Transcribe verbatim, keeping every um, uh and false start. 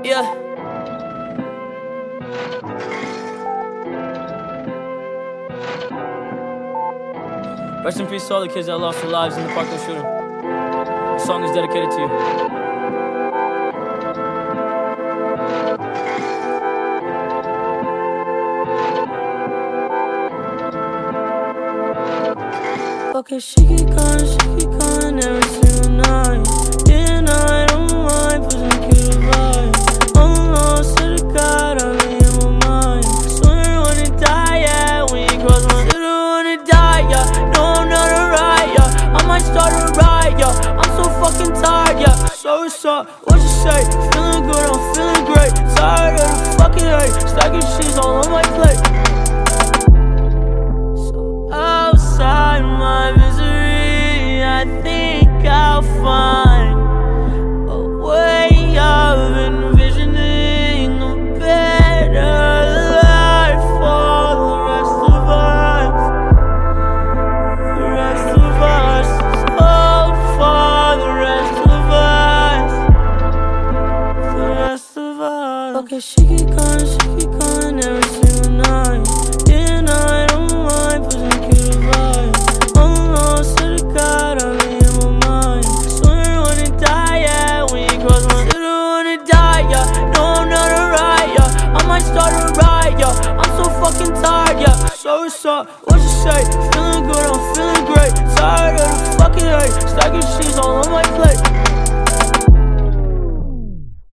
Yeah. Rest in peace to all the kids that lost their lives in the Parkland shooting. This song is dedicated to you. Okay, she keep calling, she keep calling every single night. Yeah, I don't mind, pushing cute vibe. Almost to the God, I'm in my mind. Swear I wanna die, yeah, when you cross my should've wanna die, yeah. No, I'm not alright, yeah. I might start a riot, yeah. I'm so fucking tired, yeah. So what's up, what you say? Feeling good, I'm feeling great. Tired of the fucking hate. Stacking cheese all on my plate. Outside my misery, I think I'll find a way of envisioning a better life for the rest of us. The rest of us, oh, for the rest of us. The rest of us. Okay, she keep calling, she keep calling every single night. Yeah, I don't mind pushing cute vibe. Almost to the God, I'm in my mind. Swear I wanna die, yeah, when you cross my should've wanna die, yeah. No, I'm not alright, yeah. I might start a riot, yeah. I'm so fucking tired, yeah. So what's up, what you say? Feeling good, I'm feeling great. Tired of the fucking hate. Stacking cheese all on my plate.